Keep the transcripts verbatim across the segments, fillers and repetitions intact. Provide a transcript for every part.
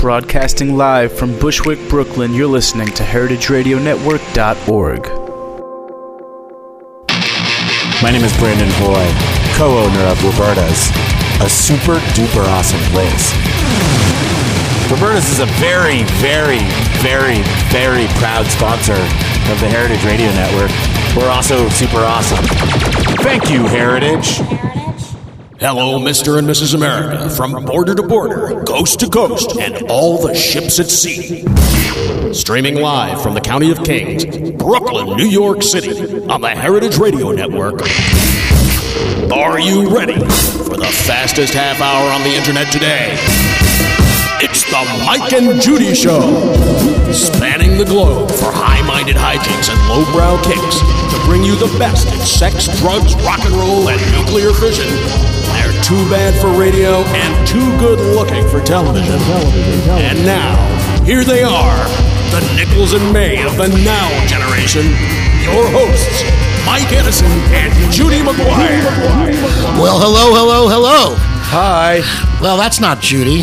Broadcasting live from Bushwick, Brooklyn, you're listening to heritage radio network dot org. My name is Brandon Hoy, co-owner of Roberta's, a super duper awesome place. Roberta's is a very, very, very, very proud sponsor of the Heritage Radio Network. We're also super awesome. Thank you, Heritage. Hello, Mister and Missus America, from border to border, coast to coast, and all the ships at sea. Streaming live from the County of Kings, Brooklyn, New York City, on the Heritage Radio Network. Are you ready for the fastest half hour on the internet today? It's the Mike and Judy Show, spanning the globe for high-minded hijinks and lowbrow kicks to bring you the best in sex, drugs, rock and roll, and nuclear fission. They're too bad for radio and too good-looking for television. And now, here they are, the Nichols and May of the Now generation, your hosts, Mike Edison and Judy McGuire. Well, hello, hello, hello. Hi. Well, that's not Judy.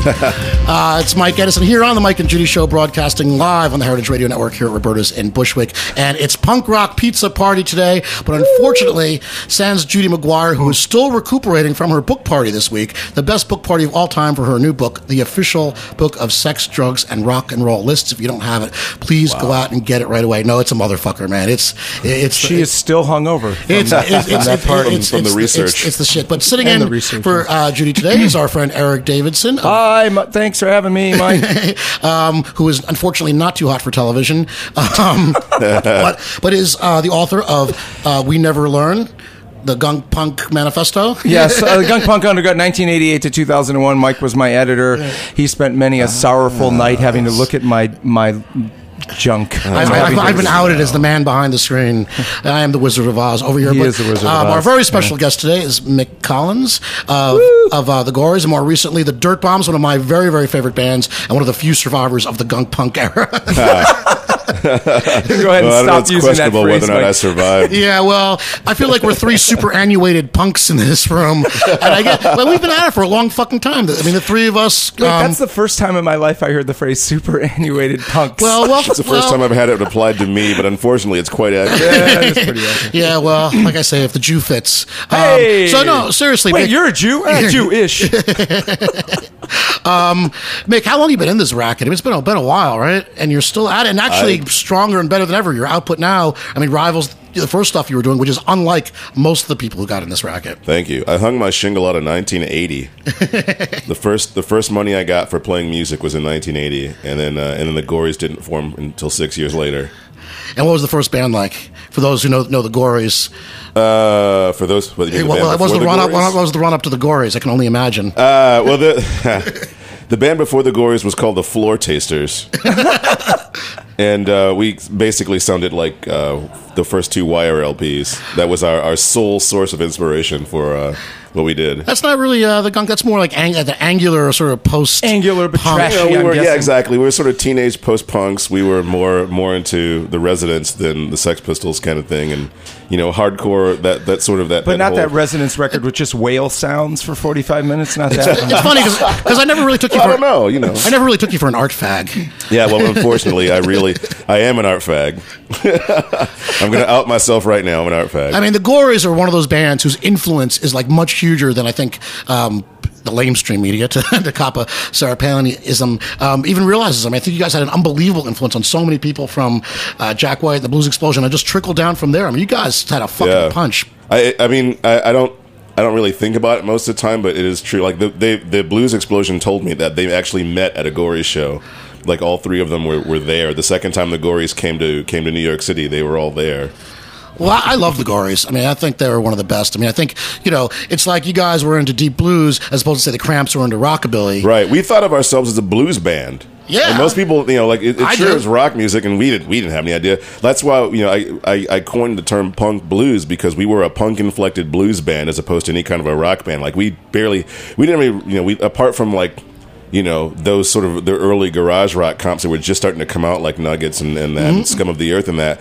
uh, it's Mike Edison here on the Mike and Judy Show, broadcasting live on the Heritage Radio Network here at Roberta's in Bushwick. And it's Punk Rock Pizza Party today. But unfortunately, sans Judy McGuire, who is still recuperating from her book party this week, the best book party of all time for her new book, the official book of sex, drugs, and rock and roll lists. If you don't have it, please wow. go out and get it right away. No, it's a motherfucker, man. It's it's. She is still hungover. It's that, it's, it's, that part it's, from it's, the research. It's, it's the shit. But sitting and in for uh, Judy today is our friend Eric Davidson. Hi. Thanks for having me, Mike. um, who is unfortunately not too hot for television, um, but, but is uh, the author of uh, We Never Learn, the Gunk Punk Manifesto. Yes, uh, the Gunk Punk Underground, nineteen eighty-eight to two thousand one. Mike was my editor. He spent many a sorrowful uh, night having to look at my my junk. Uh, I've, I've, I've been outed as the man behind the screen. I am the Wizard of Oz over here. He but, is the Wizard um, of Oz. Our very special yeah. guest today is Mick Collins of, of uh, the Gories, and more recently the Dirt Bombs, one of my very, very favorite bands, and one of the few survivors of the Gunk Punk era. Go ahead and well, stop it's using that phrase. Whether or not I survived. Yeah, well, I feel like we're three superannuated punks in this room, and I get. Well, we've been at it for a long fucking time. I mean, the three of us. Wait, um, that's the first time in my life I heard the phrase "superannuated punks." Well, well, it's the first well, time I've had it applied to me, but unfortunately, it's quite accurate. Yeah, it's pretty accurate. Yeah, well, like I say, if the Jew fits. Hey, um, so no, seriously. Wait, Mick, you're a Jew? Uh, Jewish. um, Mick, how long have you been in this racket? I mean, it's been a, been a while, right? And you're still at it, and actually I, stronger and better than ever. Your output now, I mean, rivals the first stuff you were doing, which is unlike most of the people who got in this racket. Thank you. I hung my shingle out in nineteen eighty. the first the first money I got for playing music was in nineteen eighty, and then uh, and then the Gories didn't form until six years later. And what was the first band like? For those who know know the Gories, uh, for those, what, hey, what, what was the, the run up? What was the run up to the Gories? I can only imagine. Uh, well, the the band before the Gories was called the Floor Tasters. And uh, we basically sounded like uh, the first two Wire L Ps. That was our, our sole source of inspiration for uh, what we did. That's not really uh, the gunk. That's more like ang- the angular sort of post angular, but trashy. Yeah, we were, yeah, exactly. We were sort of teenage post punks. We were more more into the Residents than the Sex Pistols kind of thing, and you know, hardcore. That that sort of that. But that not whole, that Resonance record with just whale sounds for forty-five minutes. Not that. It's, it's funny because I never really took you. Well, for, I don't know. You know, I never really took you for an art fag. Yeah, well, unfortunately, I really I am an art fag. I'm going to out myself right now. I'm an art fag. I mean, the Gories are one of those bands whose influence is like much huger than I think um, the lamestream media, to, to cop a Sarah Palin-ism, um, even realizes. I mean, I think you guys had an unbelievable influence on so many people, from uh, Jack White, the Blues Explosion. I just trickled down from there. I mean, you guys had a fucking yeah. punch. I, I mean, I, I don't. I don't really think about it most of the time, but it is true. Like the they, the Blues Explosion told me that they actually met at a Gories show. Like all three of them were, were there. The second time the Gories came to came to New York City, they were all there. Well, I love the Gories. I mean, I think they were one of the best. I mean, I think, you know, it's like you guys were into deep blues as opposed to say the Cramps were into rockabilly. Right. We thought of ourselves as a blues band. Yeah. And most people, you know, like it, it sure did. is rock music, and we didn't we didn't have any idea. That's why, you know, I, I, I coined the term punk blues, because we were a punk inflected blues band as opposed to any kind of a rock band. Like we barely, we didn't really, you know, we apart from like, you know, those sort of the early garage rock comps that were just starting to come out, like Nuggets and, and that, mm-hmm. and Scum of the Earth and that.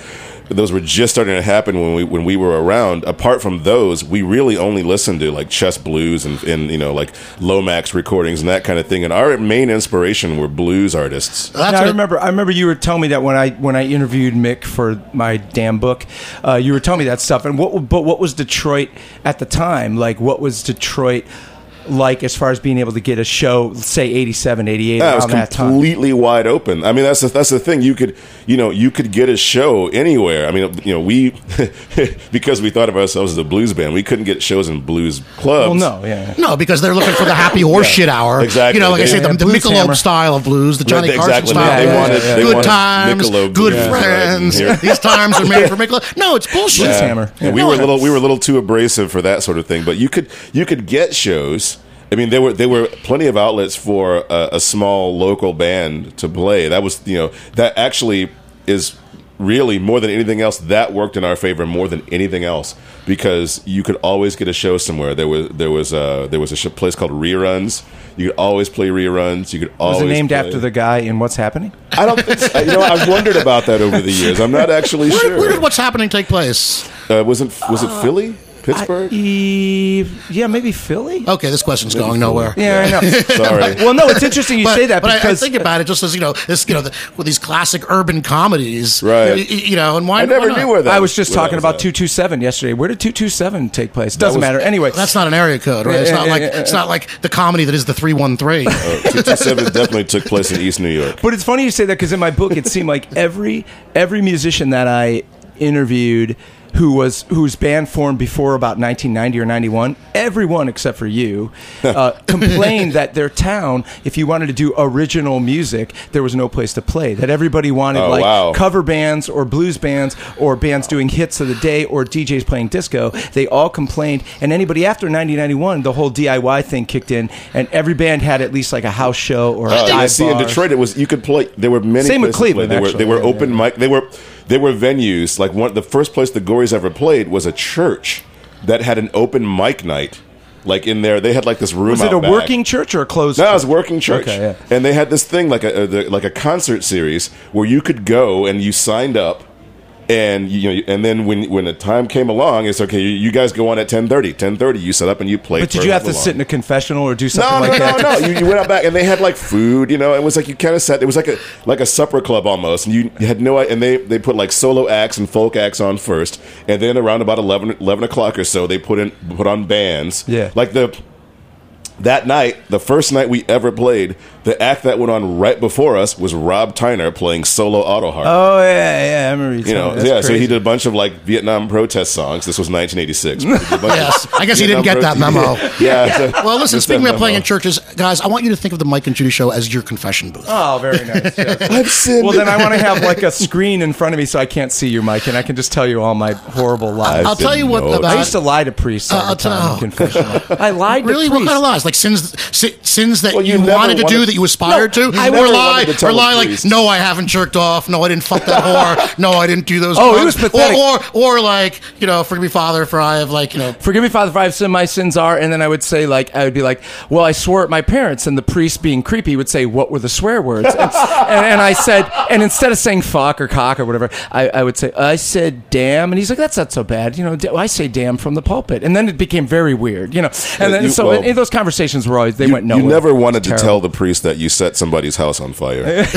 those were just starting to happen when we when we were around. Apart from those, we really only listened to like Chess Blues and, and you know like Lomax recordings and that kind of thing. And our main inspiration were blues artists. That's Now, I what- remember. I remember you were telling me that when I when I interviewed Mick for my damn book, uh, you were telling me that stuff. And what? But what was Detroit at the time? Like, what was Detroit like as far as being able to get a show, say eighty-seven, eighty-eight, Yeah, it was around that time? completely wide open. I mean, that's the, that's the thing. You could, you know, you could get a show anywhere. I mean, you know, we because we thought of ourselves as a blues band, we couldn't get shows in blues clubs. Well, no, yeah. No, because they're looking for the happy horse shit hour. exactly. You know, like I They- say, the, yeah, the Blues Michelob Hammer. style of blues, the Johnny Right, Carson exactly. style. They of wanted- blues. they good wanted times, Michelob good blues, right, friends. here. These times are made for Michelob. No, it's bullshit. Blues Hammer. And we No, were a I- little we were a little too abrasive for that sort of thing. But you could you could get shows. I mean, there were there were plenty of outlets for a, a small local band to play. That was you know that actually is really more than anything else that worked in our favor more than anything else because you could always get a show somewhere. There was there was a, there was a sh- place called Reruns. You could always play reruns. You could Was always it named play. after the guy in What's Happening? I don't think so. You know I've wondered about that over the years. I'm not actually Where, sure. where did What's Happening take place? uh, wasn't was it Philly, Pittsburgh? E- yeah, maybe Philly. Okay, this question's going nowhere. Yeah, I know. Sorry. Well, no, it's interesting you But, say that but I- because I, think about it just as you know, this you know, the, with these classic urban comedies, Right. You, you know, and why I never why not? knew where that. I was just where that talking was about at. two two seven yesterday. Where did two two seven take place? Doesn't was- matter. Anyway, That's not an area code, right? It's Yeah, not yeah, like yeah, it's yeah. not like the comedy that is the three one three. Oh, two two seven definitely took place in East New York. But it's funny you say that because in my book it seemed like every every musician that I interviewed who was whose band formed before about nineteen ninety or ninety-one, everyone except for you uh, complained that their town, if you wanted to do original music, there was no place to play. That everybody wanted Oh, like wow. cover bands or blues bands or bands doing hits of the day or D Js playing disco. They all complained, and anybody after nineteen ninety-one, the whole D I Y thing kicked in, and every band had at least like a house show or a Oh, yeah, dive see, in bar. Detroit, it was you could play. There were many. Same with places to play. Cleveland, They were actually. they were Yeah, open yeah. mic. They were they were venues. Like one, the first place the Gories ever played was a church that had an open mic night. Like in there, they had like this room. Was it out a back. working church or a closed? No, it was a working church. Okay, yeah. And they had this thing like a, a the, like a concert series where you could go and you signed up, and you know, and then when when the time came along, it's okay. You, you guys go on at ten thirty. ten thirty, you set up and you play. But did you have to sit in a confessional or do something No, no, like no, that? no. You, you went out back, and they had like food. You know, it was like you kind of sat. It was like a like a supper club almost, and you had no. And they they put like solo acts and folk acts on first, and then around about eleven, eleven o'clock or so, they put in put on bands. Yeah. like the. That night, the first night we ever played, the act that went on right before us was Rob Tyner playing solo auto harp. Oh yeah, yeah. I remember you. you know, telling me. yeah. That's So he crazy. did a bunch of like Vietnam protest songs. This was nineteen eighty-six. Yes, I guess he didn't get that memo. Yeah. so- Well, listen. just that Speaking of playing memo. in churches, guys, I want you to think of the Mike and Judy show as your confession booth. Oh, very nice. yes. I've sinned. Well, then I want to have like a screen in front of me so I can't see you, Mike, and I can just tell you all my horrible lies. I'll tell you what no, about. I used to lie to priests all Uh, the time I'll in confessional. I lied Really? to What priests. kind of lies? Like sins, si- sins that Well, you you, never wanted to do wanted- that you aspired No, to, you or never lie, wanted to tell or the lie like, priest. no, I haven't jerked off. No, I didn't fuck that whore. No, I didn't do those. Oh, it drugs." was pathetic. Or, or, or like, you know, forgive me, Father, for I have like, you know. Forgive me, Father, for I have sinned, my sins are, and then I would say, like, I would be like, well, I swore at my parents, and the priest, being creepy, would say, what were the swear words? And, and, and I said, and instead of saying fuck or cock or whatever, I, I would say, I said damn, and he's like, that's not so bad, you know, d- I say damn from the pulpit, and then it became very weird, you know, and then You- so well, in those conversations were always, they You, went nowhere. you never wanted to Terrible. tell the priest that you set somebody's house on fire.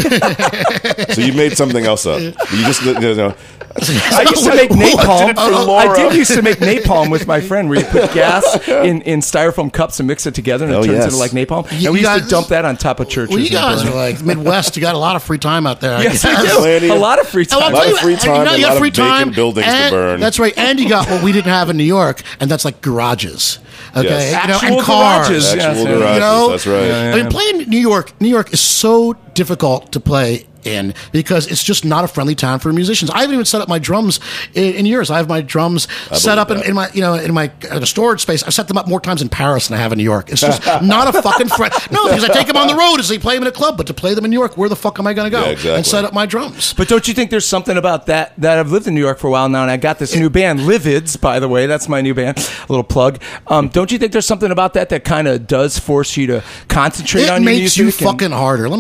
So you made something else up. You just, you know, I used to make napalm. I did used to make napalm with my friend, where you put gas in, in styrofoam cups and mix it together, and it Oh, turns yes. into like napalm. You and we used guys- to dump that on top of churches. Well, you and guys burn are it. like Midwest. You got a lot of free time out there. I Yes, we guess. do. Plenty A of- lot of free Oh, I'll time. lot tell of you, free and, time, you know, a you lot have of free vacant time, buildings to and- burn. That's right. And you got what we didn't have in New York, and that's like garages. Okay, Yes. you know, Actual and cars. garages, yes, actual yeah. garages. You know? That's right. Yeah, I mean, playing New York, New York is so difficult to play in because it's just not a friendly town for musicians. I haven't even set up my drums in, in years. I have my drums set up in, that. in my, you know, in my uh, storage space. I've set them up more times in Paris than I have in New York. It's just not a fucking friend. No, because I take them on the road as they play them in a club, but to play them in New York, where the fuck am I going to go Yeah, exactly. and set up my drums? But don't you think there's something about that that I've lived in New York for a while now, and I got this new band, Livids, by the way. That's my new band. A little plug. Um, don't you think there's something about that that kind of does force you to concentrate It on your makes music? you and- fucking harder. Let me tell you something.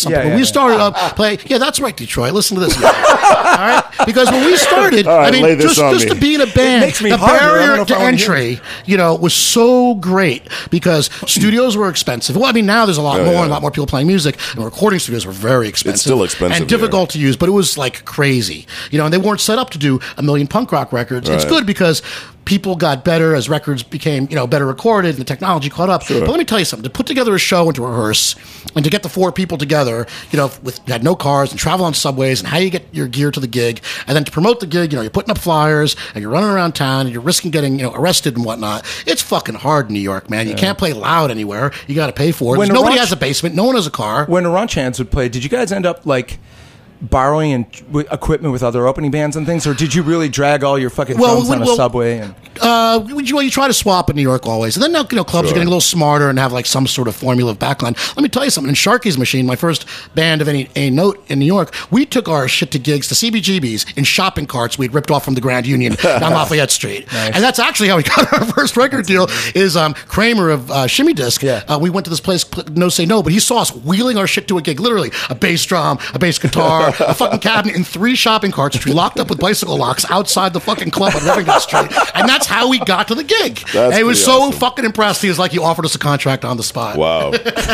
something. Yeah, when yeah, we yeah. started up playing, yeah, that's right, Detroit. Listen to this. All right, because when we started, All right, I lay mean, this just on just me. to be in a band, makes me the harder. I don't know barrier if to I wanna hear entry, you know, was so great because studios were expensive. Well, I mean, now there's a lot Oh, more, yeah. and a lot more people playing music, and recording studios were very expensive. still expensive and difficult to use, but it was like crazy, you know. And they weren't set up to do a million punk rock records. It's Right. good because people got better as records became, you know, better recorded and the technology caught up. But let me tell you something: to put together a show and to rehearse, and to get the four people together, you know, with you had no cars and travel on subways, and how you get your gear to the gig, and then to promote the gig, you know, you're putting up flyers and you're running around town and you're risking getting, you know, arrested and whatnot. It's fucking hard in New York, man. You can't play loud anywhere. You got to pay for it. When There's nobody Ranch- has a basement. No one has a car. When the Ranch Hands would play, did you guys end up like borrowing and w- equipment with other opening bands and things, or did you really drag all your fucking Well, drums we- on a well- subway? And Uh, you, well, you try to swap in New York always, and then now you know clubs are getting a little smarter and have like some sort of formula of backline. Let me tell you something. In Sharky's Machine, my first band of any a note in New York, we took our shit to gigs to C B G B's in shopping carts we'd ripped off from the Grand Union down Lafayette Street, and that's actually how we got our first record deal. Is um, Kramer of uh, Shimmy Disc? Yeah. Uh, we went to this place, No Say No, but he saw us wheeling our shit to a gig, literally a bass drum, a bass guitar, a fucking cabinet, in three shopping carts, which we locked up with bicycle locks outside the fucking club on Rivington Street, and that's how we got to the gig. And he was pretty so awesome. fucking impressed. He was like, he offered us a contract on the spot. Wow.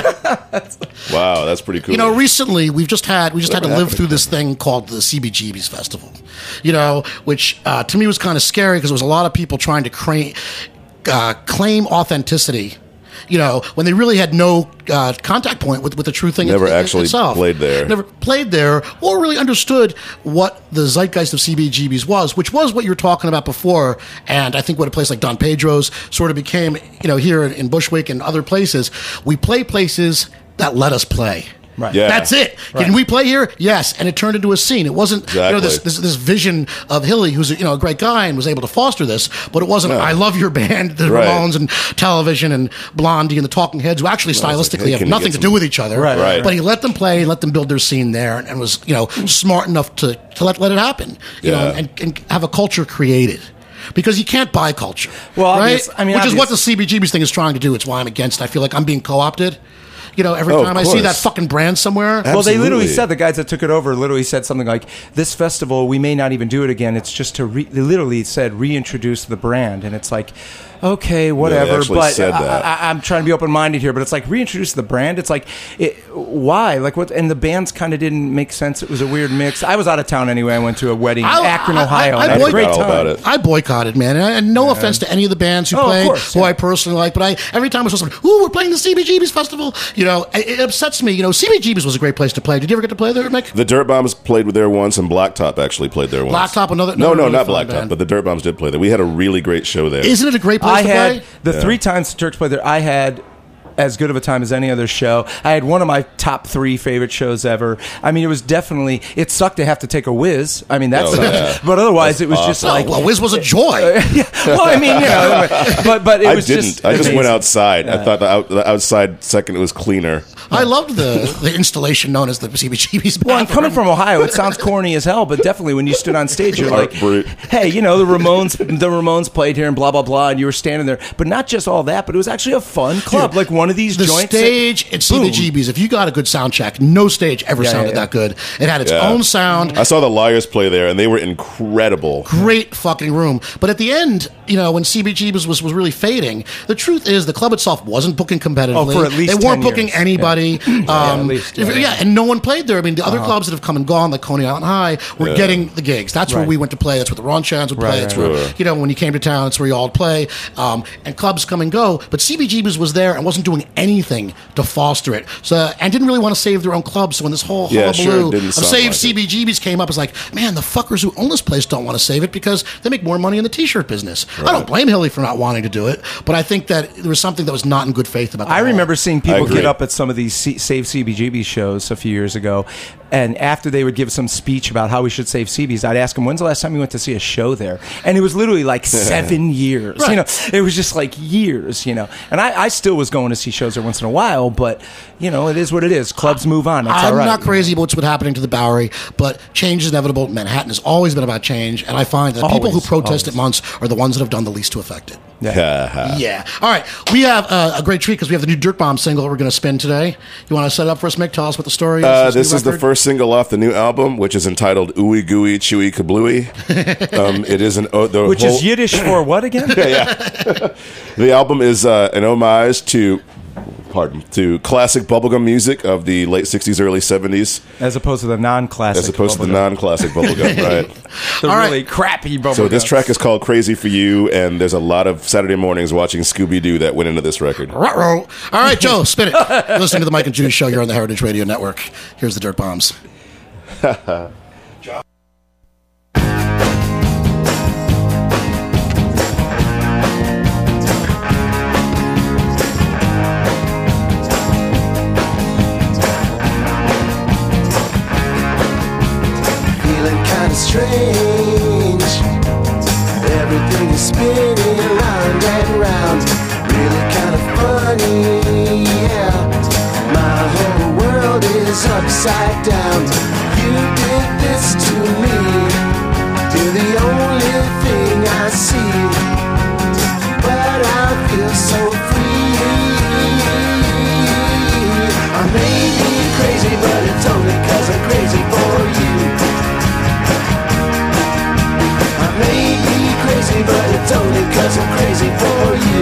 Wow, that's pretty cool. You know, recently we've just had we just had to Whatever live happened through to this thing called the C B G B's Festival. You know, which uh, to me was kind of scary because there was a lot of people trying to cra- uh, claim authenticity. You know, when they really had no uh, contact point with, with the true thing. Never it- actually itself. played there. Never played there, or really understood what the zeitgeist of C B G B's was, which was what you were talking about before. And I think what a place like Don Pedro's sort of became, you know, here in, in Bushwick and other places, we play places that let us play. Right. Yeah. That's it. Can we play here? Yes. And it turned into a scene. It wasn't you know this, Exactly. this this vision of Hilly, who's you know a great guy and was able to foster this, but it wasn't. No. I love your band, the Right. Ramones and Television and Blondie and the Talking Heads, who actually it's like, stylistically hey, have can you nothing get to some- do with each other. Right, right. But he let them play, and let them build their scene there, and, and was you know smart enough to, to let let it happen. You know, Yeah. and, and have a culture created. Because you can't buy culture, Well, right? obvious- I mean, which is what obvious- the C B G B's thing is trying to do. It's why I'm against. I feel like I'm being co-opted. You know, every Oh, of time I see course. that fucking brand somewhere. well, they literally Absolutely. said, the guys that took it over literally said something like, "This festival, we may not even do it again. It's just to re-, they literally said reintroduce the brand," and it's like, okay, whatever. actually but said I, that. I, I'm trying to be open minded here, but it's like reintroduce the brand. It's like, it, why? Like what? And the bands kind of didn't make sense. It was a weird mix. I was out of town anyway. I went to a wedding in I- Akron, I- Ohio. I- I and I had a boycott- great all time. about it. I boycotted, man. And, I, and no offense to any of the bands who Oh, of played, course, who yeah. I personally like, but I every time I saw something, ooh, we're playing the C B G B's festival. You know, it, it upsets me. You know, C B G B's was a great place to play. Did you ever get to play there, Mick? The Dirt Bombs played there once, and Blacktop actually played there once. Blacktop, another- No, another no, really not fun Blacktop, band. but the Dirt Bombs did play there. We had a really great show there. Isn't it a great place I to had play? the Yeah. three times the Turks played there. I had as good of a time as any other show. I had one of my top three favorite shows ever. I mean, it was definitely. It sucked to have to take a whiz. I mean, that Oh, sucked. yeah. But otherwise, it was just Oh, like. well, Wiz was a joy. yeah. Well, I mean, you know, but but it I was didn't. just. I just amazing. went outside. I thought the, out, the outside second it was cleaner. I loved the the installation known as the C B G B's. Well, I'm coming from Ohio. It sounds corny as hell, but definitely when you stood on stage, you're Art like, brute. "Hey, you know the Ramones, the Ramones played here and blah blah blah," and you were standing there. But not just all that, but it was actually a fun club, like one of these the joints. stage at C B G B's. If you got a good sound check, no stage ever Yeah, sounded yeah, yeah. that good. It had its Yeah. own sound. I saw the Liars play there, and they were incredible. Great fucking room. But at the end, you know, when C B G was, was was really fading, the truth is the club itself wasn't booking competitively. Oh, for at least they weren't ten booking years. anybody. Um, at least, yeah. yeah. Uh-huh. and no one played there. I mean, the other clubs that have come and gone, like Coney Island High, were Yeah. getting the gigs. That's where Right. we went to play. That's where the Ron Chans would play. Right, That's right, where, right. you know, when you came to town, that's where you all would play. Um, and clubs come and go. But C B G was there and wasn't doing anything to foster it. So and didn't really want to save their own club. So when this whole Yeah, hullabaloo sure, it didn't of sound Save like C B G B's came up, it's like, man, the fuckers who own this place don't want to save it because they make more money in the T-shirt business. I don't blame Hilly for not wanting to do it, but I think that there was something that was not in good faith about. The I whole- remember seeing I people agree. get up at some of these C- Save C B G B shows a few years ago, and after they would give some speech about how we should save C Bs, I'd ask them, "When's the last time you went to see a show there?" And it was literally like seven years. Right. You know, it was just like years. You know, and I, I still was going to see shows there once in a while, but you know, it is what it is. Clubs move on. That's I'm all right. not crazy about what's been happening to the Bowery, but change is inevitable. Manhattan has always been about change, and I find that people who Always, protest always. at months are the ones that have done the least to affect it. Yeah. Yeah. All right. We have uh, a great treat because we have the new Dirt Bomb single we're going to spin today. You want to set it up for us, Mick? Tell us what the story is. Uh, this new is the record? first single off the new album, which is entitled Ooey Gooey Chewy Kablooey. um, it is an uh, the Which whole, is Yiddish for what again? yeah, yeah. The album is uh, an homage to, pardon, to classic bubblegum music of the late sixties, early seventies, As opposed to the non-classic. as opposed to the bubblegum. non-classic bubblegum, right? The All right. really crappy bubblegum. So this track is called Crazy for You, and there's a lot of Saturday mornings watching Scooby-Doo that went into this record. Ruh-roh. All right, Joe, spin it. You're listening to the Mike and Judy Show here on the Heritage Radio Network. Here's the Dirt Bombs. Feeling kinda strange. Everything is spinning round and round. Really kinda funny, yeah. My whole world is upside down. You did this to me. You're the only thing I see. But I feel so free. I may be crazy, but it's only 'cause I'm crazy for you. I may be crazy, but it's only 'cause I'm crazy for you.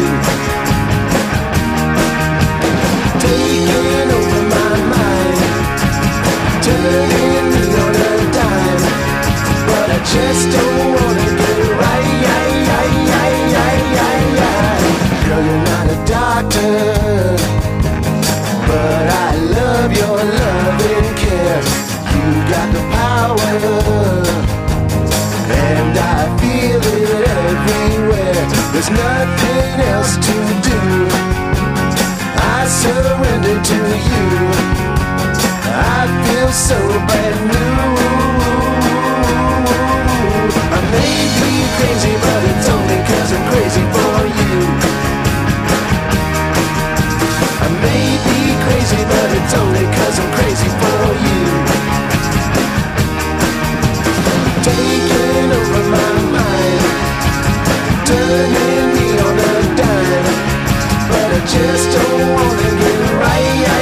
Taking over my mind, turning me on a dime, but I just don't wanna get it right. Girl, you're not a doctor, but I love your love and care. You got the power, and I feel it everywhere. There's nothing else to do. I surrender to you. I feel so brand new. I may be crazy, but it's only 'cause I'm crazy for you. I may be crazy, but it's only 'cause I'm crazy for you. Taking over my mind, turning me on a dime, but I just don't wanna get it right.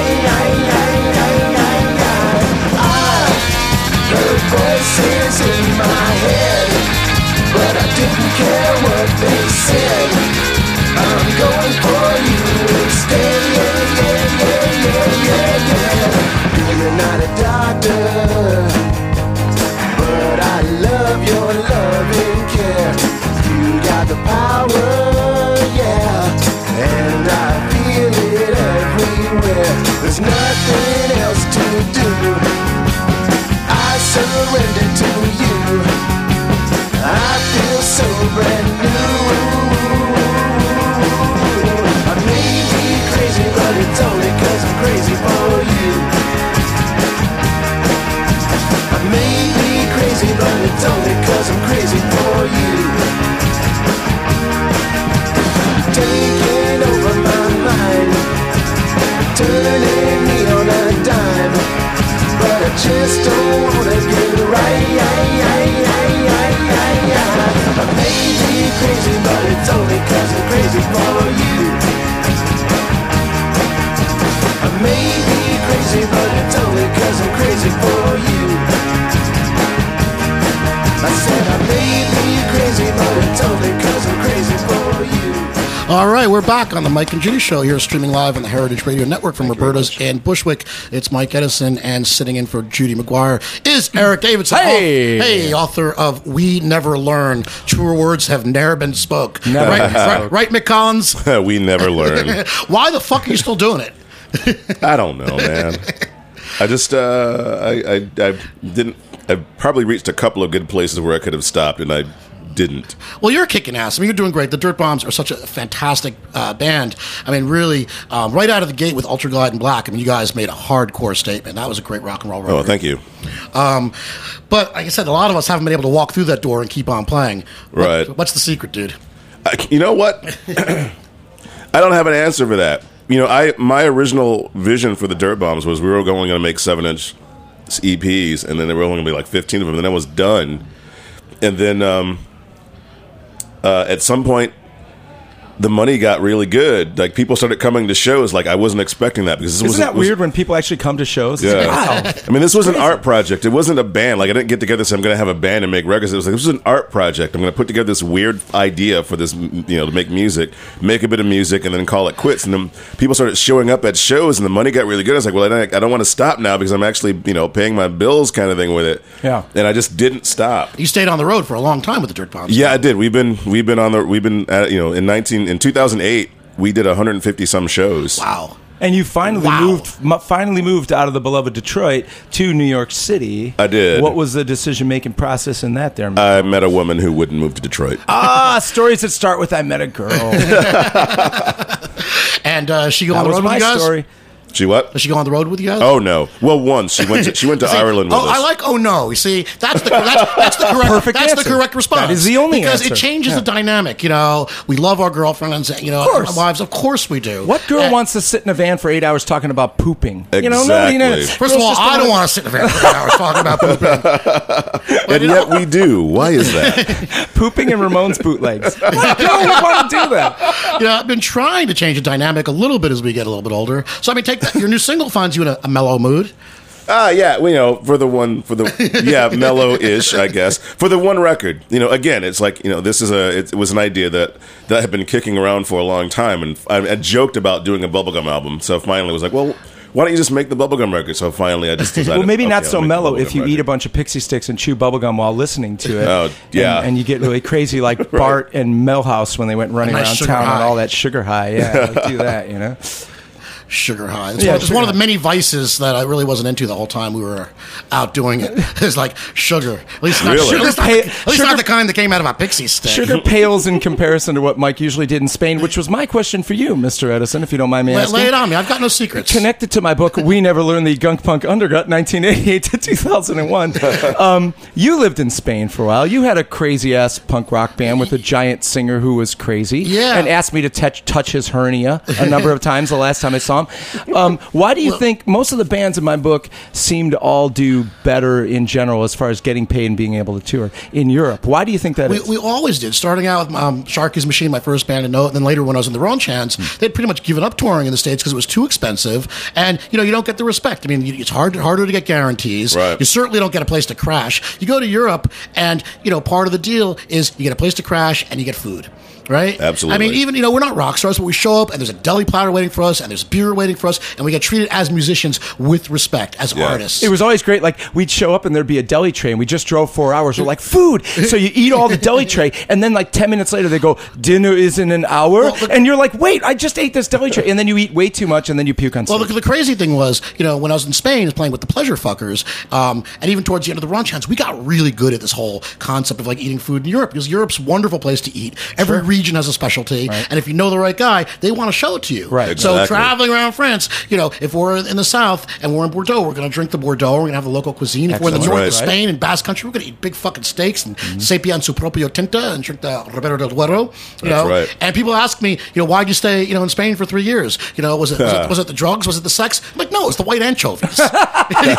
I heard voices in my head, but I didn't care what they said. I'm going for you instead. Yeah, yeah, yeah, yeah, yeah, yeah. You're not a doctor, but I love your love and care. You got the power, yeah, and I feel it everywhere. There's nothing else to do. I surrender to you. I feel so brand new. I may be crazy, but it's only 'cause I'm crazy for you. I may be crazy, but it's only 'cause I'm crazy for you. Taking over my mind, turning me on a dime, but I just don't wanna get it right. I may be crazy, but it's only 'cause I'm crazy for you. I may be crazy, but it's only 'cause I'm crazy for you. I said I may be crazy, but it's only 'cause I'm crazy for you. All right, we're back on the Mike and Judy Show here, streaming live on the Heritage Radio Network from Roberta's and Bushwick. It's Mike Edison, and sitting in for Judy McGuire is Eric Davidson. Hey! Au- hey, author of We Never Learn. Truer words have ne'er been spoke. Never right, been right, spoke. right, Mick Collins? We never learn. Why the fuck are you still doing it? I don't know, man. I just, uh, I, I, I didn't. I probably reached a couple of good places where I could have stopped, and I didn't. Well, you're kicking ass. I mean, you're doing great. The Dirt Bombs are such a fantastic uh, band. I mean, really, um, right out of the gate with Ultra Glide and Black, I mean, you guys made a hardcore statement. That was a great rock and roll record. Oh, thank you. Um, but like I said, a lot of us haven't been able to walk through that door and keep on playing. What- Right. what's the secret, dude? I, you know what? I don't have an answer for that. You know, I my original vision for the Dirt Bombs was we were only going to make seven inch E Ps, and then there were only going to be like fifteen of them, and then I was done. And then um, uh, at some point, the money got really good. Like people started coming to shows. Like I wasn't expecting that because this Isn't wasn't that was, weird when people actually come to shows? Yeah. Wow. I mean, this was an art project. It wasn't a band. Like I didn't get together and say I'm going to have a band and make records. It was like this was an art project. I'm going to put together this weird idea for this, you know, to make music, make a bit of music, and then call it quits. And then people started showing up at shows, and the money got really good. I was like, well, I don't, I don't want to stop now because I'm actually, you know, paying my bills, kind of thing with it. Yeah. And I just didn't stop. You stayed on the road for a long time with the Dirt Bombs. Yeah, I did. We've been we've been on the we've been at, you know in nineteen in two thousand eight we did one hundred fifty some shows. Wow. And you finally Wow. moved, m- finally moved out of the beloved Detroit to New York City. I did. What was the decision making process in that? There, I met a woman who wouldn't move to Detroit. ah, stories that start with "I met a girl." And uh, she go on That the was road with my you guys? story. She what? Does she go on the road with you guys? Oh no. Well, once she went to she went to See, Ireland with oh, us. I like. Oh no! You see, that's the that's, that's the correct Perfect that's answer. the correct response. That is the only because answer. it changes Yeah. the dynamic. You know, we love our girlfriends. You know, course. our wives. Of course we do. What girl And- wants to sit in a van for eight hours talking about pooping? You know, no, you know, Exactly. First of all, girls just I don't wanna- want to sit in a van for eight hours talking about pooping. and yet we do. Why is that? pooping and Ramones bootlegs. What girl would want to do that? You know, I've been trying to change the dynamic a little bit as we get a little bit older. So I mean, take that. Your new single finds you in a, a mellow mood. Ah, yeah, well, you know, for the one, for the yeah, mellow-ish, I guess. For the one record, you know, again, it's like, you know, this is a, it, it was an idea that that had been kicking around for a long time, and I, I joked about doing a bubblegum album. So finally, I was like, well, why don't you just make the bubblegum record? So finally, I just decided. Well, maybe not okay, so I'll make the mellow bubblegum if you record. eat a bunch of pixie sticks and chew bubblegum while listening to it. Oh, yeah. And, and you get really crazy like Bart and Millhouse when they went running A nice around sugar town high. on all that sugar high. Yeah, like do that, you know? Sugar high. It's, Yeah, one, it's sugar one of the high. many vices that I really wasn't into the whole time we were out doing it. It's like sugar. At least not, Really? sugar, at least not, Sugar the, pa- at least sugar- not the kind that came out of a pixie stick. Sugar pales in comparison to what Mike usually did in Spain, which was my question for you, Mister Edison, if you don't mind me Lay, asking. lay it on me. I've got no secrets. Connected to my book, We Never Learned the Gunk Punk Undergut, nineteen eighty-eight to two thousand one. Um, you lived in Spain for a while. You had a crazy-ass punk rock band with a giant singer who was crazy. Yeah. And asked me to touch, touch his hernia a number of times the last time I saw him. Um, why do you Well- think most of the bands in my book seem to all do better in general as far as getting paid and being able to tour in Europe? Why do you think that We, is? we always did. Starting out with um, Sharky's Machine, my first band, and then later when I was in the Ron Chans, they'd pretty much given up touring in the States because it was too expensive, and you know you don't get the respect. I mean, you, it's hard harder to get guarantees. Right. You certainly don't get a place to crash. You go to Europe, and you know part of the deal is you get a place to crash and you get food. Right? Absolutely. I mean, even, you know, we're not rock stars, but we show up and there's a deli platter waiting for us and there's beer waiting for us and we get treated as musicians with respect, as Yeah. artists. It was always great. Like we'd show up and there'd be a deli tray, and we just drove four hours. We're like, food. So you eat all the deli tray, and then like ten minutes later they go, dinner is in an hour, Well, the- and you're like, wait, I just ate this deli tray, and then you eat way too much, and then you puke on Well, stage. the, the crazy thing was, you know, when I was in Spain, I was playing with the Pleasure Fuckers, um, and even towards the end of the Ron Chans, we got really good at this whole concept of like eating food in Europe because Europe's a wonderful place to eat. Every region has a specialty, and if you know the right guy, they want to show it to you. Right. So Exactly. traveling around France, you know, if we're in the south and we're in Bordeaux, we're going to drink the Bordeaux. We're going to have the local cuisine. If we're in the Excellent. north of Right. Spain and Basque Country, we're going to eat big fucking steaks and sapia su propio tinta and drink the Ribera del Duero. You know, right. and people ask me, you know, why'd you stay, you know, in Spain for three years? You know, was it was, it was it the drugs? Was it the sex? I'm like, no, it's the white anchovies. You know,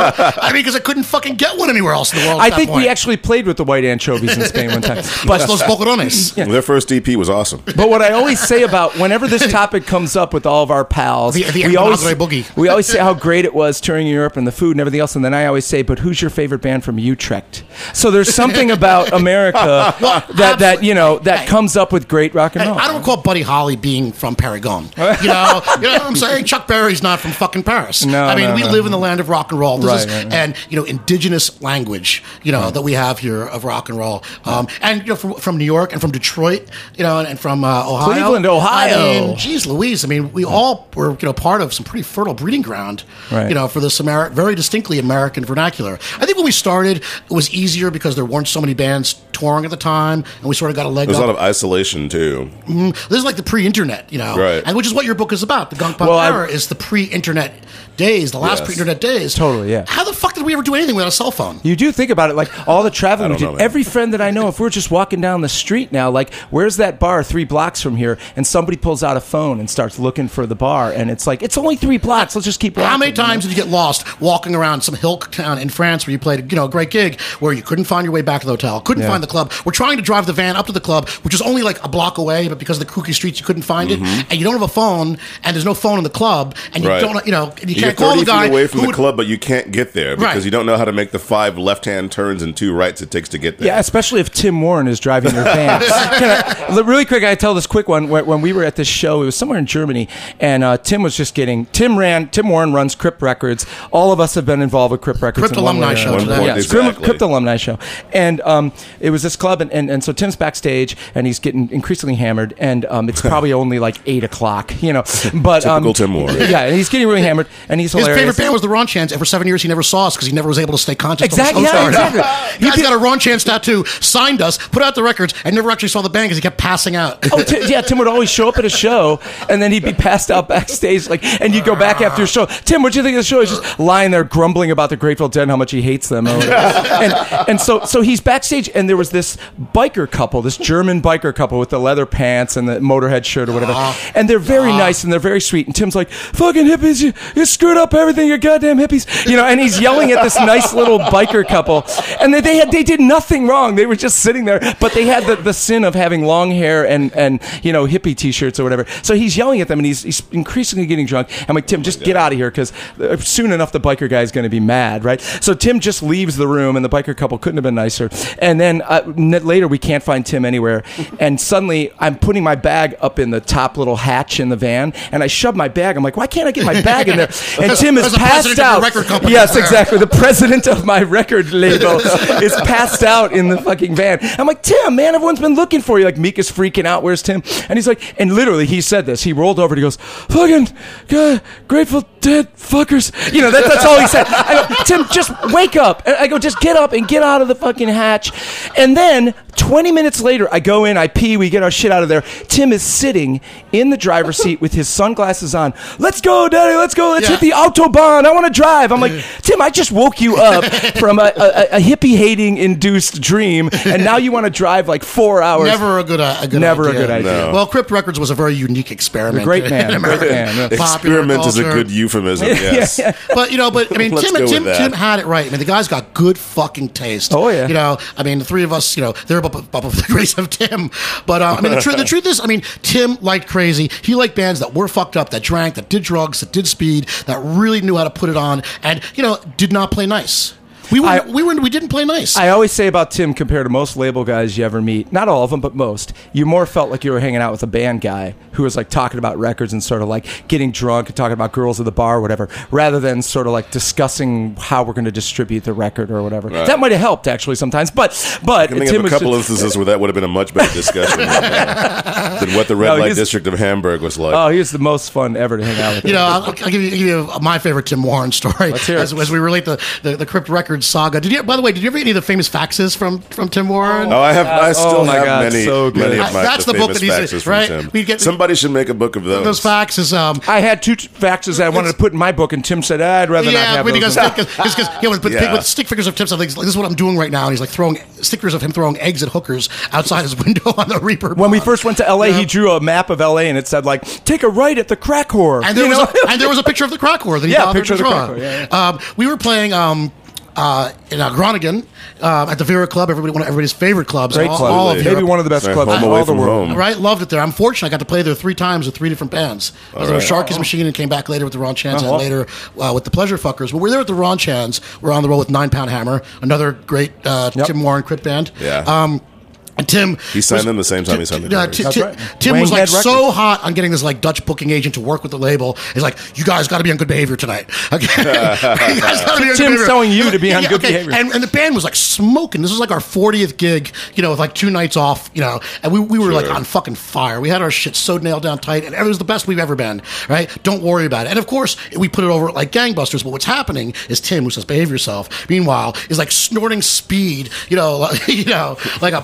I mean, because I couldn't fucking get one anywhere else in the world. At I that think point. we actually played with the white anchovies in Spain one time. But los boquerones. Their first E P was awesome. But what I always say about whenever this topic comes up with all of our pals, The- the we always Madre Boogie. we always say how great it was touring in Europe and the food and everything else, and then I always say, "But who's your favorite band from Utrecht?" So there's something about America that that you know that Hey. comes up with great rock and Hey, roll. I don't recall Buddy Holly being from Paragon. You know, you know what I'm saying? Chuck Berry's not from fucking Paris. No, I mean, no, we no. live in the land of rock and roll. This Right, is, right, right. and you know, indigenous language, you know, that we have here of rock and roll. Um, and you know, from, from New York and from Detroit, you know, and, and from uh, Ohio, Cleveland, Ohio. I mean, geez, Louise. I mean, we all were you know part of some pretty fertile breeding ground. Right. You know, for this Ameri- very distinctly American vernacular. I think when we started, it was easier because there weren't so many bands touring at the time, and we sort of got a leg There's a up. lot of isolation too. This is like the pre-internet, you know, Right. and which is what your book is about. The Gunk Punk Well, I- era is the pre-internet days, the last Yes. pre-internet days. Totally, yeah. How the fuck did we ever do anything without a cell phone? You do think about it, like all the traveling I we don't did. know, man. Every friend that I know, if we're just walking down the street now, like where's that bar three blocks from here? And somebody pulls out a phone and starts looking for the bar, and it's like, it's only three blocks. Let's just keep walking. How many times did you get lost walking around some hill town in France where you played, you know, a great gig where you couldn't find your way back to the hotel, couldn't Yeah. find the club? We're trying to drive the van up to the club, which is only like a block away, but because of the kooky streets, you couldn't find it, and you don't have a phone, and there's no phone in the club, and you Right. don't, you know, and you You're can't call thirty the guy feet away from who the would- club, but you can't get there because Right. you don't know how to make the five left-hand turns and two rights it takes to get there. Yeah, especially if Tim Warren is driving your van. Can I, li- really quick, I tell this quick one. When, when we were at this show, it was somewhere in Germany, and uh, Tim was just getting. Tim ran. Tim Warren runs Crypt Records. All of us have been involved with Crypt Records. Crypt in one alumni way or show another. today. Yeah, it's Exactly. Crypt, Crypt alumni show, and um, it was this club, and, and, and so Tim's backstage, and he's getting increasingly hammered, and um, it's probably only like eight o'clock, you know. But um, Typical Tim Warren. Yeah, and he's getting really hammered, and he's His hilarious. favorite band was the Ron Chants, and for seven years he never saw us because he never was able to stay conscious. Exactly, till the show yeah, started. exactly. You guys got a Ron Chants tattoo, signed us, put out the records, and never actually saw the band because he kept passing out. Oh, Tim, yeah, Tim would always show up at a show, and then he'd be passed out backstage, like, and you'd go back after your show. Tim, what'd you think of the show? He's just lying there grumbling about the Grateful Dead and how much he hates them. and and so, so he's backstage, and there was this biker couple, this German biker couple with the leather pants and the Motorhead shirt or whatever, and they're very nice and they're very sweet. And Tim's like, "Fucking hippies, you, you screwed up everything, you goddamn hippies," you know. And he's yelling at this nice little biker couple, and they, they had they did nothing wrong. They were just sitting there, but they had the, the sin of having long hair and and you know hippie t-shirts or whatever. So he's yelling at them, and he's, he's increasingly getting drunk. I'm like, Tim, just get out of here because soon enough the biker guy's going to be mad, right? So Tim just leaves the room, and the biker couple couldn't have been nicer. And then uh, n- later we can't find Tim anywhere, and suddenly I'm putting my bag up in the top little hatch in the van, and I shove my bag. I'm like, why can't I get my bag in there? And Tim is As the passed president of out. your record company. Yes, exactly. The president of my record label is passed out in the fucking van. I'm like, Tim, man, everyone's been looking for you. Like, Mika's freaking out. Where's Tim? And he's like, and literally he said this. He rolled over and he goes, fucking God, Grateful Dead fuckers. You know, that, that's all he said. I go, Tim, just wake up. And I go, just get up and get out of the fucking hatch. And then twenty minutes later, I go in, I pee, we get our shit out of there. Tim is sitting in the driver's seat with his sunglasses on. Let's go, Daddy, let's go. Let's Yeah. hit the Autobahn. I want to drive. I'm like, Tim, I just woke you up from a, a, a hippie-hating induced dream, and now you want to drive like four hours. Never a good, uh, a good Never a idea. good idea. No. Well, Crypt Records was a very unique experiment. A great man, in a great American man, yeah. popular Experiment is a culture. good euphemism, yes. Yeah, But you know, but I mean, Let's Tim, go Tim, with that. Tim had it right. I mean, the guy's got good fucking taste. Oh, yeah. You know, I mean, the three of us, you know, they're above, above the grace of Tim. But uh, I mean, the, tr- the truth is, I mean, Tim liked crazy. He liked bands that were fucked up, that drank, that did drugs, that did speed, that really knew how to put it on, and you know, did not play nice. We were, I- we were, we didn't play nice. I always say about Tim, compared to most label guys you ever meet, not all of them, but most, you more felt like you were hanging out with a band guy who was like talking about records and sort of like getting drunk and talking about girls at the bar or whatever, rather than sort of like discussing how we're going to distribute the record or whatever. Right. That might have helped actually sometimes, but but I think Tim of a was couple just- instances where that would have been a much better discussion than, than what the red No, light he's- district of Hamburg was like. Oh, he was the most fun ever to hang out with. You know, I'll, I'll give you, give you my favorite Tim Warren story Let's hear it. as, as we relate the, the, the Crypt Records saga. Did you, by the way, did you ever get any of the famous faxes from, from Tim Warren? Oh, I have. I still oh my have God, many, so good. many of I- my that's the the book famous that he's- faxes from right? Tim. We get- Somebody should make a book of those. Those faxes. Um, I had two t- faxes that I wanted to put in my book, and Tim said, I'd rather not yeah, have when he those. goes, because yeah, with, with, Yeah. with stick figures of Tim, something like this is what I'm doing right now, and he's like throwing stick figures of him throwing eggs at hookers outside his window on the Reaper. When we bond. first went to L A, Yeah. he drew a map of L A, and it said, like, take a right at the crack whore. And there You was know? a, and there was a picture of the crack whore that he Yeah, bothered picture to of the draw. crack whore, yeah, Um, we were playing um, uh, in uh, Groningen um, at the Vera Club, everybody, one of everybody's favorite clubs. Great all, club. all of Maybe Europe. one of the best Right, clubs home in away all the from world. home. Right, loved it there. I'm fortunate I got to play there three times with three different bands. I was All with right. Sharky's Machine and came back later with the Ron Chans Uh-huh. and later uh, with the Pleasure Fuckers. But we're there with the Ron Chans. We're on the road with Nine Pound Hammer, another great uh, Yep. Tim Warren crit band. Yeah. Um, and Tim, He signed was- them the same time he signed the uh, Doors. Ti- That's Ti- right. Tim Wayne was like Head so Records. hot on getting this like Dutch booking agent to work with the label. He's like, you guys got to be on good behavior tonight. Okay, you guys gotta be on good Tim's behavior. telling you to be on good behavior. And, and the band was like smoking. This was like our fortieth gig, you know, with like two nights off, you know, and we, we were like Sure. on fucking fire. We had our shit so nailed down tight, and it was the best we've ever been. Right? Don't worry about it. And of course, we put it over like gangbusters. But what's happening is Tim, who says behave yourself, meanwhile, is like snorting speed, you know, like, you know, like a like a pit bull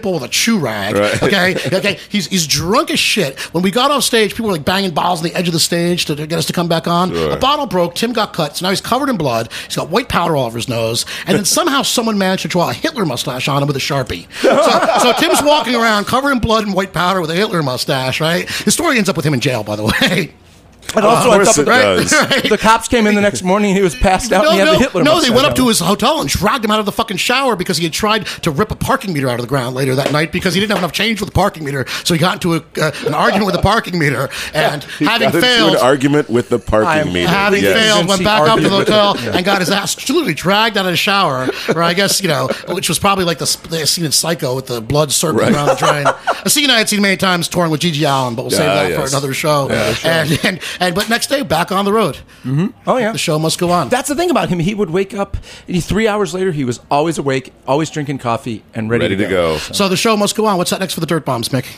asshole with a chew rag. Right. Okay, okay. He's he's drunk as shit. When we got off stage, people were like banging bottles on the edge of the stage to, to get us to come back on. Sure. A bottle broke. Tim got cut. So now he's covered in blood. He's got white powder all over his nose. And then somehow someone managed to draw a Hitler mustache on him with a Sharpie. So, so Tim's walking around covered in blood and white powder with a Hitler mustache. Right. The story ends up with him in jail, by the way. And also, Of on course top of it that, does. Right. the cops came in the next morning. He was passed out. No, and he had no, the Hitler no. They mustache went up on. to his hotel and dragged him out of the fucking shower because he had tried to rip a parking meter out of the ground later that night because he didn't have enough change with the parking meter. So he got into a, uh, an argument with the parking meter, and He having got into failed, an argument with the parking I'm meter. having Yes. failed, went Emergency back up to the argument. hotel and got his ass literally dragged out of the shower, or I guess you know, which was probably like the, the scene in Psycho with the blood circling Right. around the drain. A scene I had seen many times touring with Gigi Allen, but we'll save Ah, that for yes. another show. Yeah, sure. and, and and but next day back on the road. Oh yeah. The show must go on. That's the thing about him. He would wake up. And he, three hours later, he was always awake, always drinking coffee, and ready, Ready to go. So the show must go on. What's that next for the Dirt Bombs, Mick?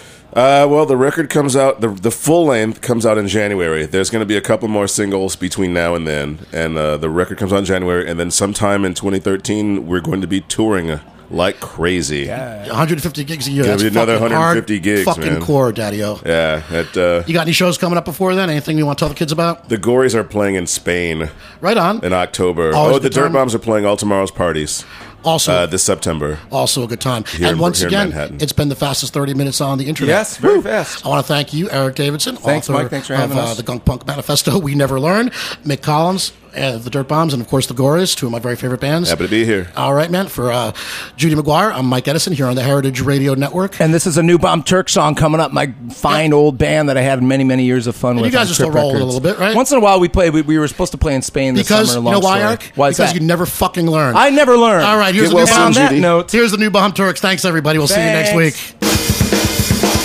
Uh, well, the record comes out, the, the full length comes out in January. There's going to be a couple more singles between now and then. And uh, the record comes out in January. And then sometime in twenty thirteen, we're going to be touring like crazy. Yeah. one hundred fifty gigs a year. Gonna That's be another fucking one hundred fifty hard gigs, fucking man. core, Daddy-O. That, uh, You got any shows coming up before then? Anything you want to tell the kids about? the Gories are playing in Spain Right on. in October. Always oh, the good time. Dirt Bombs are playing All Tomorrow's Parties Also, uh, this September. also a good time. Here and in- once here in again, Manhattan. it's been the fastest thirty minutes on the internet. Yes, very fast. I want to thank you, Eric Davidson, Thanks, author Mike. Thanks for of having uh, us. the Gunk Punk Manifesto, We Never Learn, Mick Collins, uh, the Dirt Bombs, and of course the Gories, two of my very favorite bands. Happy to be here. All right, man. For uh, Judy McGuire, I'm Mike Edison here on the Heritage Radio Network. And this is a new Bomb Turk song coming up. My fine old band that I had many, many years of fun And with. you guys on are still Trip rolling a Records. little bit, right? Once in a while we play. We, we were supposed to play in Spain this Because, summer. you know long why, story. Eric? Why is because that? you never fucking learn. I never learned. All right, here's Get the new well Bomb soon, On that Judy. note, Here's the new Bomb Turks. Thanks, everybody. We'll see you next week. Thanks.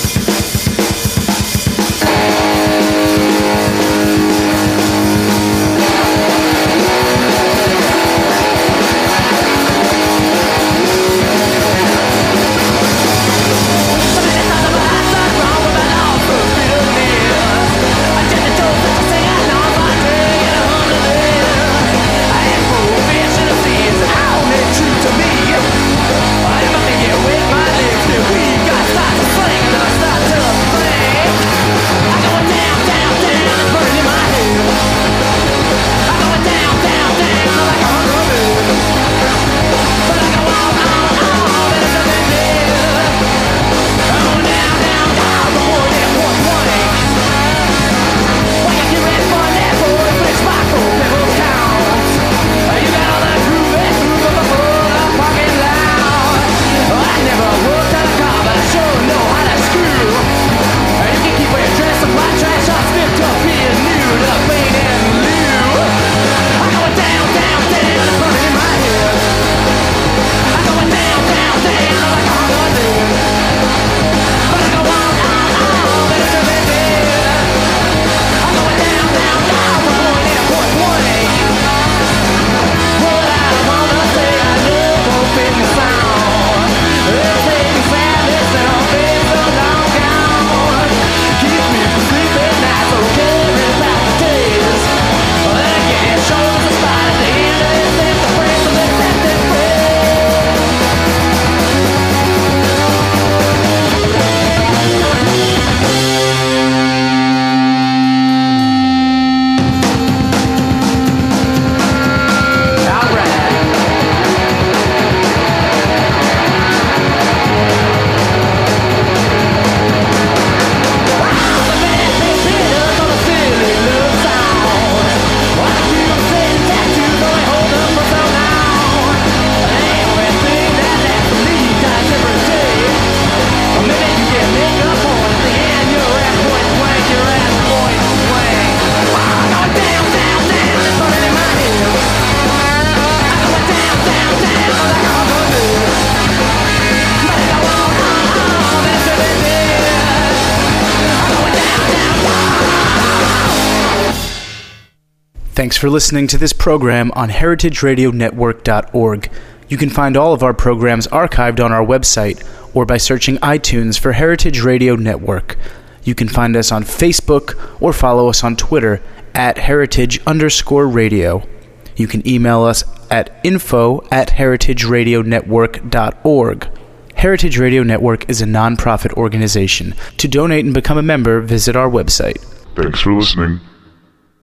Thanks for listening to this program on heritage radio network dot org. You can find all of our programs archived on our website or by searching iTunes for Heritage Radio Network. You can find us on Facebook or follow us on Twitter at heritage underscore radio. You can email us at info at heritage radio network dot org. Heritage Radio Network is a non-profit organization. To donate and become a member, visit our website. Thanks for listening.